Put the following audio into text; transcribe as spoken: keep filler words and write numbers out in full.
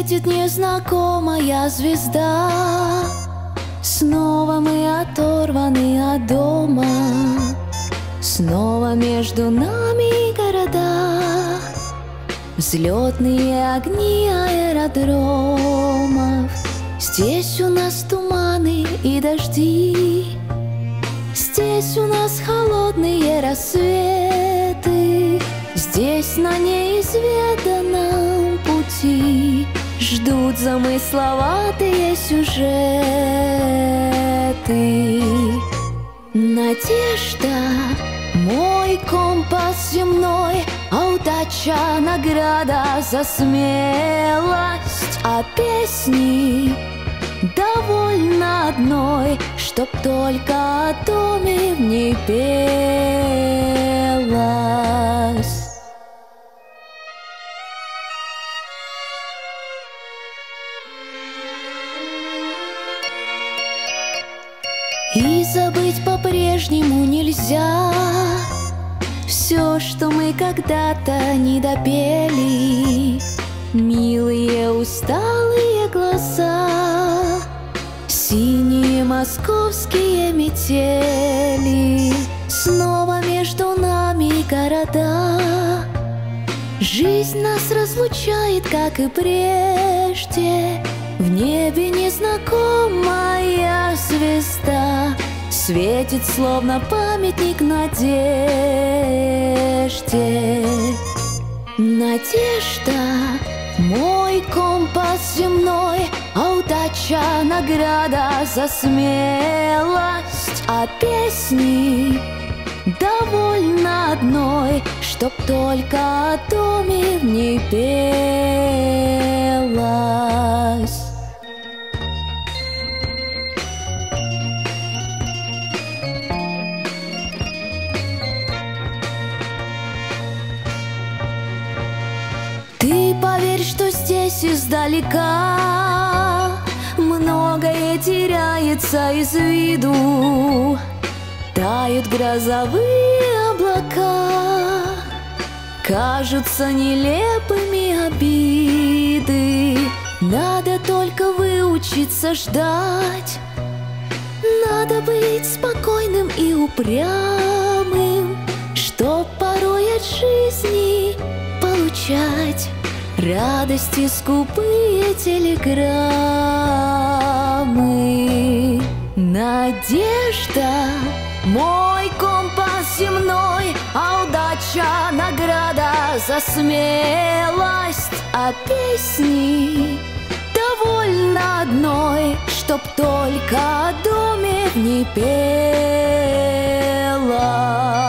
Светит незнакомая звезда. Снова мы оторваны от дома. Снова между нами города, взлетные огни аэродромов. Здесь у нас туманы и дожди, здесь у нас холодные рассветы. Здесь на неизведанном пути ждут замысловатые сюжеты. Надежда — мой компас земной, а удача — награда за смелость. А песни довольно одной, чтоб только о доме в ней пелось. И забыть по-прежнему нельзя все, что мы когда-то не допели. Милые усталые глаза, синие московские метели. Снова между нами города, жизнь нас разлучает, как и прежде. В небе незнакомая звезда светит, словно памятник надежде. Надежда — мой компас земной, а удача — награда за смелость. А песни довольно одной, чтоб только о доме в ней пелось. Ты поверь, что здесь издалека многое теряется из виду. Тают грозовые облака, кажутся нелепыми обиды. Надо только выучиться ждать, надо быть спокойным и упрямым, чтоб порой от жизни получать радости скупые телеграммы. Надежда — мой компас земной, а удача — награда за смелость. А песни довольно одной, чтоб только о доме в ней пелось.